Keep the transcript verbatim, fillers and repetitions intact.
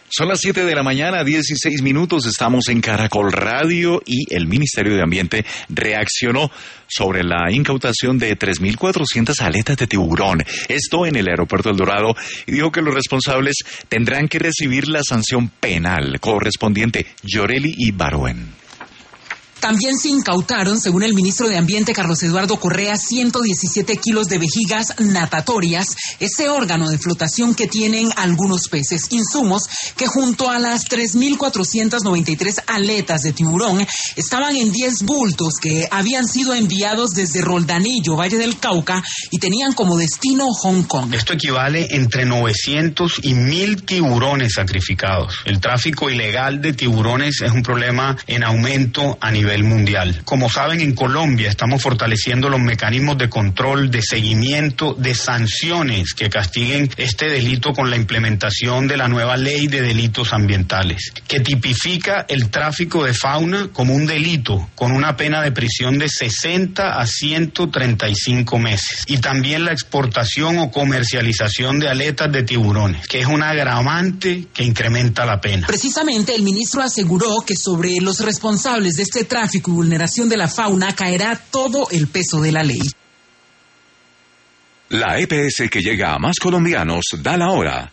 Son las siete de la mañana, dieciséis minutos, estamos en Caracol Radio y el Ministerio de Ambiente reaccionó sobre la incautación de tres mil cuatrocientas aletas de tiburón, esto en el aeropuerto El Dorado, y dijo que los responsables tendrán que recibir la sanción penal correspondiente. Yoreli Ibarwen. También se incautaron, según el ministro de Ambiente, Carlos Eduardo Correa, ciento diecisiete kilos de vejigas natatorias, ese órgano de flotación que tienen algunos peces, insumos que junto a las tres mil cuatrocientas noventa y tres aletas de tiburón estaban en diez bultos que habían sido enviados desde Roldanillo, Valle del Cauca, y tenían como destino Hong Kong. Esto equivale entre novecientos y mil tiburones sacrificados. El tráfico ilegal de tiburones es un problema en aumento a nivel mundial. Como saben, en Colombia estamos fortaleciendo los mecanismos de control, de seguimiento, de sanciones que castiguen este delito con la implementación de la nueva ley de delitos ambientales, que tipifica el tráfico de fauna como un delito con una pena de prisión de sesenta a ciento treinta y cinco meses, y también la exportación o comercialización de aletas de tiburones, que es un agravante que incrementa la pena. Precisamente, el ministro aseguró que sobre los responsables de este tráfico tráfico y vulneración de la fauna caerá todo el peso de la ley. La E P S que llega a más colombianos da la hora.